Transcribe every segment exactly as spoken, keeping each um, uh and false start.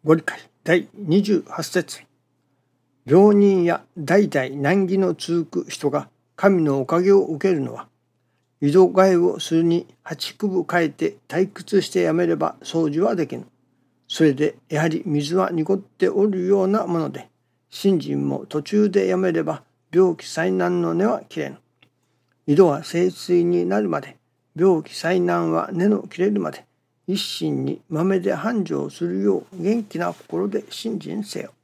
ご理解だいにじゅうはち節。病人や代々難儀の続く人が神のおかげを受けるのは、井戸替えをするに八九分変えて退屈してやめれば掃除はできぬ。それでやはり水は濁っておるようなもので、信心も途中でやめれば病気災難の根は切れぬ。井戸は清水になるまで、病気災難は根の切れるまで、一心に豆で繁盛するよう元気な心で信心せよ。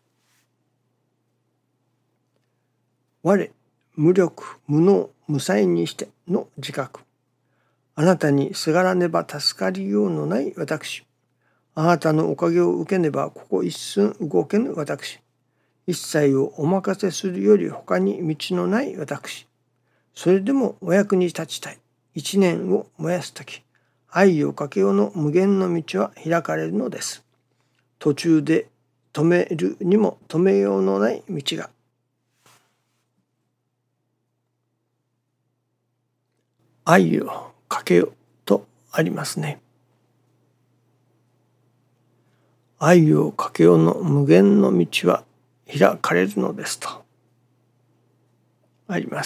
我無力無能無才にしての自覚。あなたにすがらねば助かりようのない私。あなたのおかげを受けねばここ一寸動けぬ私。一切をお任せするより他に道のない私。それでもお役に立ちたい。一年を燃やすとき、愛をかけようの無限の道は開かれるのです。途中で止めるにも止めようのない道が。愛をかけようとありますね。愛をかけようの無限の道は開かれるのですとあります。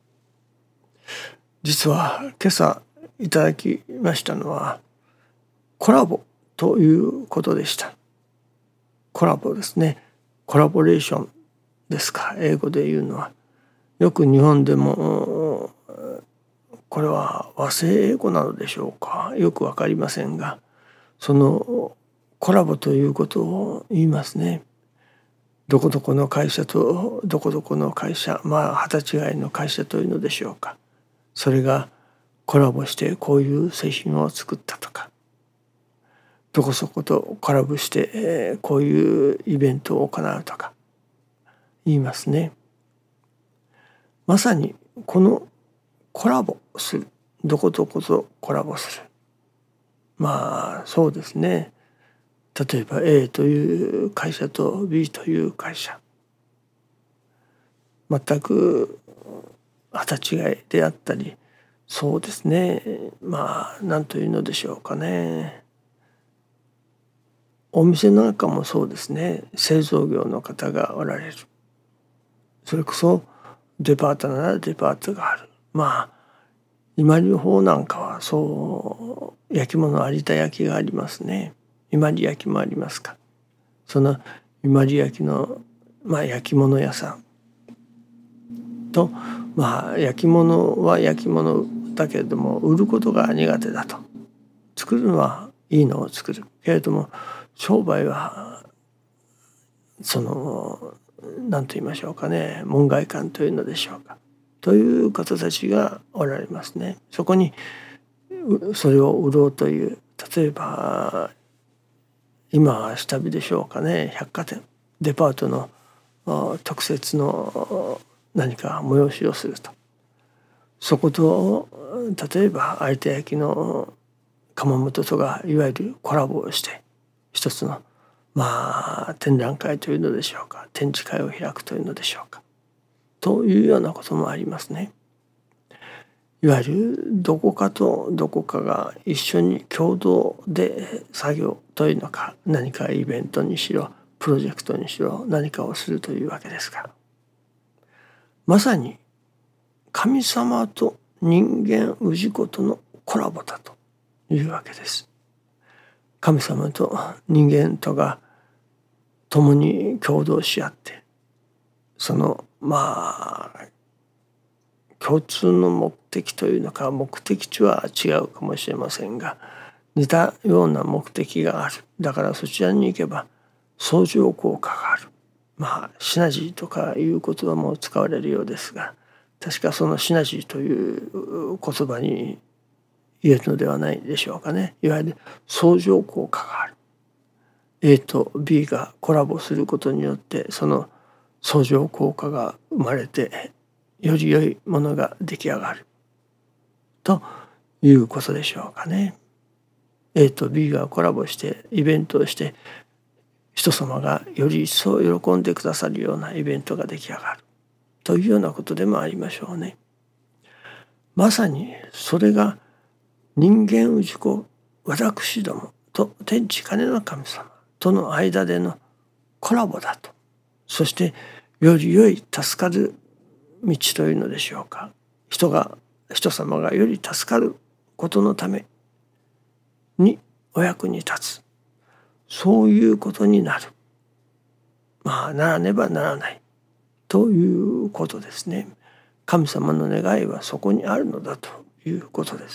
実は今朝いただきましたのはコラボということでした。コラボですね。コラボレーションですか、英語で言うのは。よく日本でもこれは和製英語なのでしょうか、よくわかりませんが、そのコラボということを言いますね。どこどこの会社とどこどこの会社、まあ旗違いの会社というのでしょうか。それがコラボしてこういう製品を作ったとか、どこそことコラボしてこういうイベントを行うとか言いますね。まさにこのコラボする、どこどことコラボする。まあそうですね。例えば A という会社と B という会社、全く旗違いであったり、そうですね、まあ何というのでしょうかね。お店なんかもそうですね、製造業の方がおられる。それこそデパートならデパートがある。まあ今里方なんかはそう焼き物有田焼がありますね。伊万里焼もありますか。その伊万里焼の、まあ、焼き物屋さんと、まあ焼き物は焼き物だけれども売ることが苦手だと。作るのはいいのを作るけれども、商売はその何と言いましょうかね、門外漢というのでしょうか、という方たちがおられますね。そこにそれを売ろうという、例えば今は下火でしょうかね、百貨店デパートの特設の何か催しをすると、そこと例えば有田焼の窯元とがいわゆるコラボをして一つのまあ展覧会というのでしょうか、展示会を開くというのでしょうか、というようなこともありますね。いわゆるどこかとどこかが一緒に共同で作業というのか、何かイベントにしろプロジェクトにしろ何かをするというわけですが、まさに神様と人間氏子とのコラボだというわけです。神様と人間とが共に共同し合って、そのまあ共通の目的というのか、目的地は違うかもしれませんが、似たような目的がある。だからそちらに行けば相乗効果がある。まあシナジーとかいう言葉も使われるようですが、確かそのシナジーという言葉に言えるのではないでしょうかね。いわゆる相乗効果がある。A と B がコラボすることによってその相乗効果が生まれて、より良いものが出来上がるということでしょうかね。A と B がコラボしてイベントをして、人様がより一層喜んでくださるようなイベントが出来上がるというようなことでもありましょうね。まさにそれが人間氏子私どもと天地金の神様との間でのコラボだと。そしてより良い助かる道というのでしょうか。人が人様がより助かることのためにお役に立つ、そういうことになる。まあならねばならないということですね。神様の願いはそこにあるのだということです。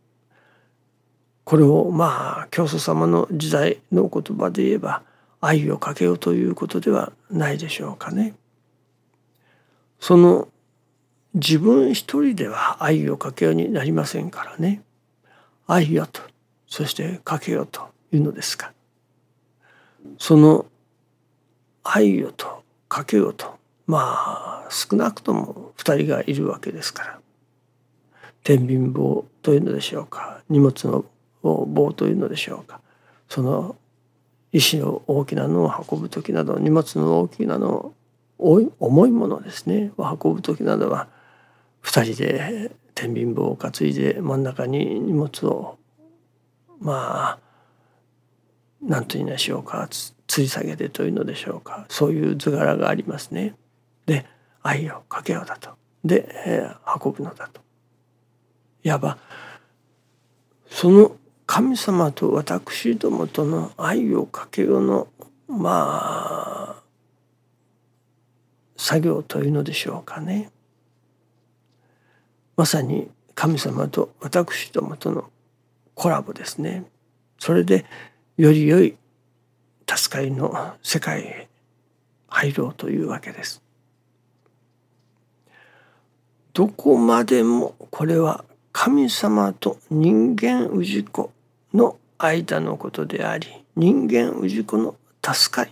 これをまあ教祖様の時代の言葉で言えば愛をかけようということではないでしょうかね。その自分一人では愛をかけようになりませんからね。愛よと、そしてかけようというのですか。その愛よとかけようと、まあ少なくとも二人がいるわけですから、天秤棒というのでしょうか、荷物の棒というのでしょうか、その石の大きなのを運ぶ時など、荷物の大きなのを重いものですねを運ぶ時などは二人で天秤棒を担いで真ん中に荷物をまあ何と言いましょうか、吊り下げてというのでしょうか、そういう図柄がありますね。で愛をかけようだと。で、えー、運ぶのだと。いわばその神様と私どもとの愛をかけようのまあ作業というのでしょうかね。まさに神様と私どもとのコラボですね。それでより良い助かりの世界へ入ろうというわけです。どこまでもこれは神様と人間氏子の間のことであり、人間氏子の助かり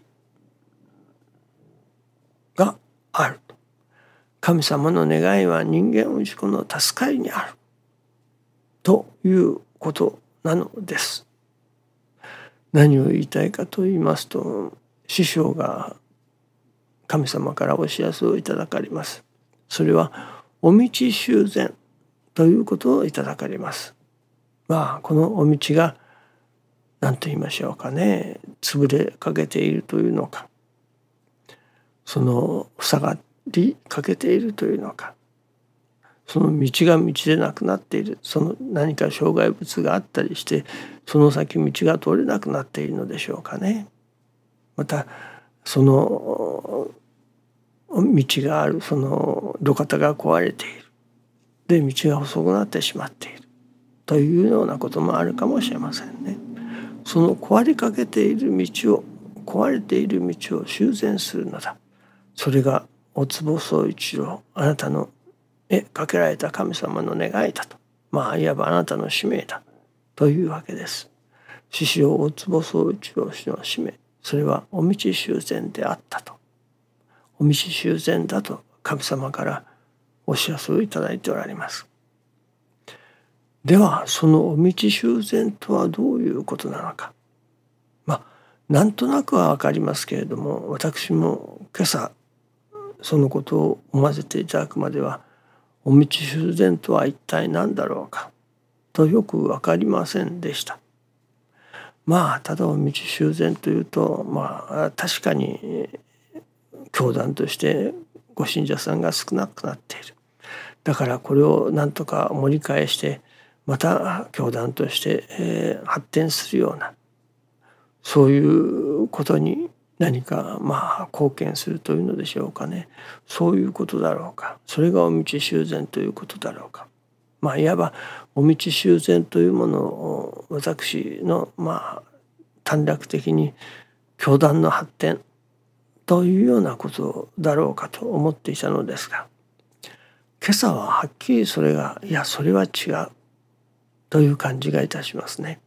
があると。神様の願いは人間氏子の助かりにあるということなのです。何を言いたいかと言いますと、師匠が神様からお知らせをいただかれます。それはお道修繕ということをいただかれます。まあこのお道が何と言いましょうかね、潰れかけているというのか、その塞がりかけているというのか、その道が道でなくなっている、その何か障害物があったりしてその先道が通れなくなっているのでしょうかね。またその道があるその路肩が壊れている、で道が細くなってしまっているというようなこともあるかもしれませんね。その壊れかけている道を壊れている道を修繕するのだ。それがお坪宗一郎、あなたのえかけられた神様の願いだと、まあいわばあなたの使命だというわけです。師匠お坪宗一郎氏の使命、それはお道修繕であったと、お道修繕だと神様からお知らせをいただいておられます。ではそのお道修繕とはどういうことなのか。まあなんとなくは分かりますけれども、私も今朝そのことを思わせていただくまでは、お道修繕とは一体何だろうかとよく分かりませんでした。まあただお道修繕というと、まあ確かに教団としてご信者さんが少なくなっている。だからこれを何とか盛り返してまた教団として、えー、発展するような、そういうことに何かまあ貢献するというのでしょうかね。そういうことだろうか。それがお道修繕ということだろうか。まあいわばお道修繕というものを私のまあ短絡的に教団の発展というようなことだろうかと思っていたのですが、今朝ははっきりそれがいやそれは違うという感じがいたしますね。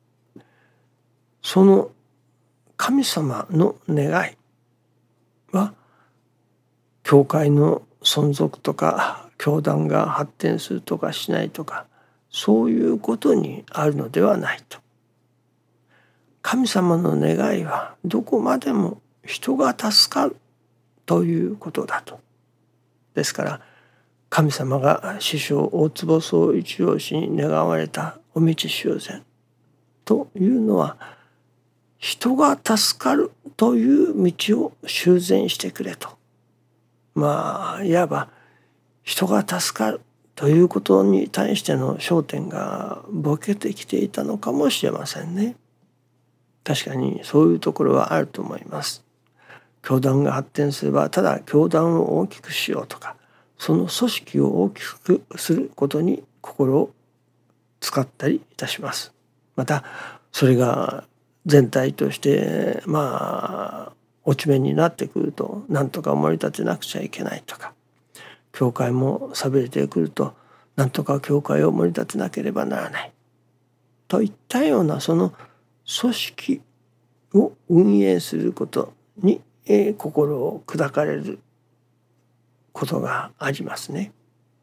その神様の願いは教会の存続とか教団が発展するとかしないとか、そういうことにあるのではないと。神様の願いはどこまでも人が助かるということだと。ですから神様が師匠大坪宗一郎氏に願われたお道修繕というのは、 人が助かるという道を修繕してくれと、まあいわば人が助かるということに対しての焦点がぼけてきていたのかもしれませんね。確かにそういうところはあると思います。教団が発展すればただ教団を大きくしようとか、その組織を大きくすることに心を使ったりいたします。またそれが全体としてまあ落ち目になってくると、なんとか盛り立てなくちゃいけないとか、教会も寂れてくるとなんとか教会を盛り立てなければならないといったような、その組織を運営することに、えー、心を砕かれることがありますね。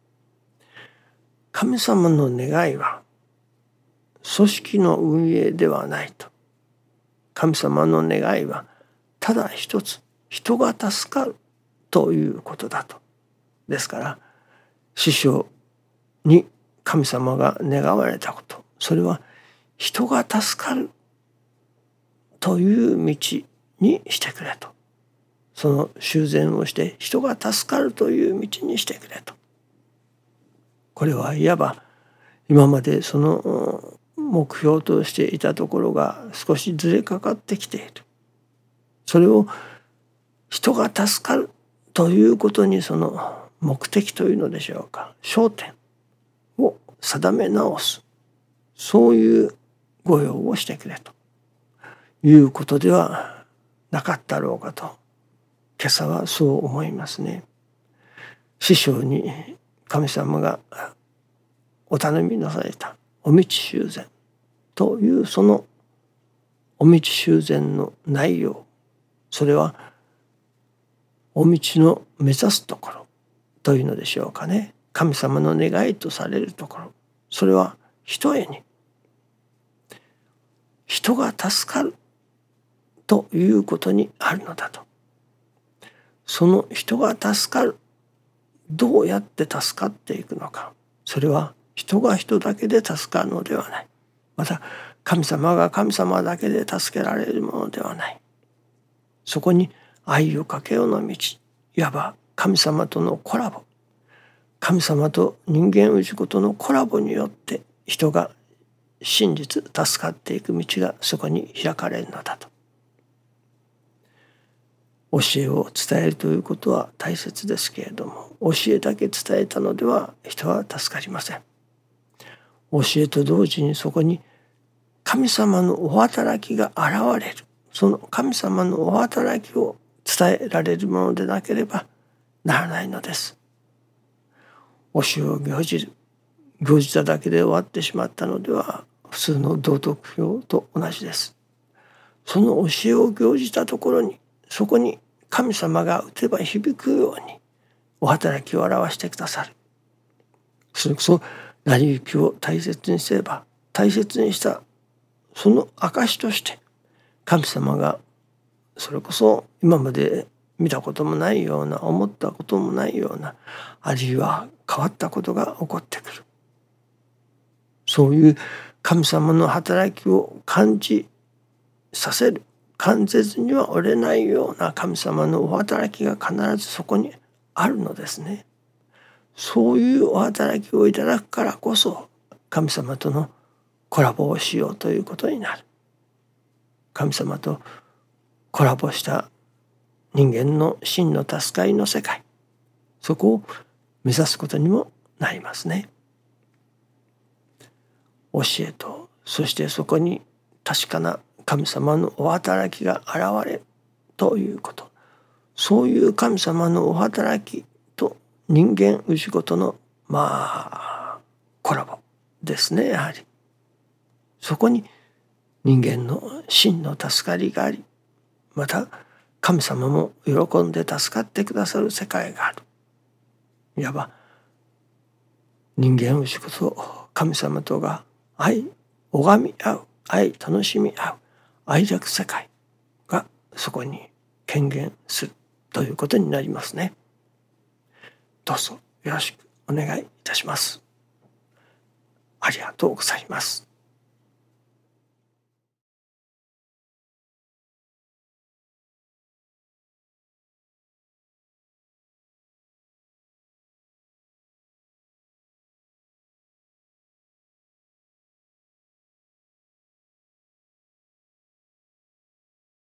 神様の願いは組織の運営ではないと。神様の願いはただ一つ、人が助かるということだと。ですから師匠に神様が願われたこと、それは人が助かるという道にしてくれと。その修繕をして人が助かるという道にしてくれと。これはいわば今までその目標としていたところが少しずれかかってきている。それを人が助かるということに、その目的というのでしょうか、焦点を定め直す、そういう御用をしてくれということではなかったろうかと、今朝はそう思いますね。師匠に神様がお頼みなされたお道修繕という、そのお道修繕の内容、それはお道の目指すところというのでしょうかね。神様の願いとされるところ、それはひとえに人が助かるということにあるのだと。その人が助かる、どうやって助かっていくのか、それは人が人だけで助かるのではない。また神様が神様だけで助けられるものではない。そこに愛をかけようの道、いわば神様とのコラボ、神様と人間氏子とのコラボによって人が真実助かっていく道がそこに開かれるのだと。教えを伝えるということは大切ですけれども、教えだけ伝えたのでは人は助かりません。教えと同時にそこに神様のお働きが現れる、その神様のお働きを伝えられるものでなければならないのです。教えを行じる、行じただけで終わってしまったのでは普通の道徳教と同じです。その教えを行じたところに、そこに神様が打てば響くようにお働きを表してくださる。それこそ成り行きを大切にすれば、大切にしたその証として神様がそれこそ今まで見たこともないような、思ったこともないような、あるいは変わったことが起こってくる。そういう神様の働きを感じさせる、感じずには折れないような神様のお働きが必ずそこにあるのですね。そういうお働きをいただくからこそ神様とのコラボをしようということになる。神様とコラボした人間の真の助かりの世界、そこを目指すことにもなりますね。教えと、そしてそこに確かな神様のお働きが現れるということ、そういう神様のお働きと人間氏子とのまあコラボですね。やはりそこに人間の真の助かりがあり、また神様も喜んで助かってくださる世界がある。いわば人間氏子と神様とが愛拝み合う、愛楽しみ合う愛着世界がそこに顕現するということになりますね。どうぞよろしくお願いいたします。ありがとうございます。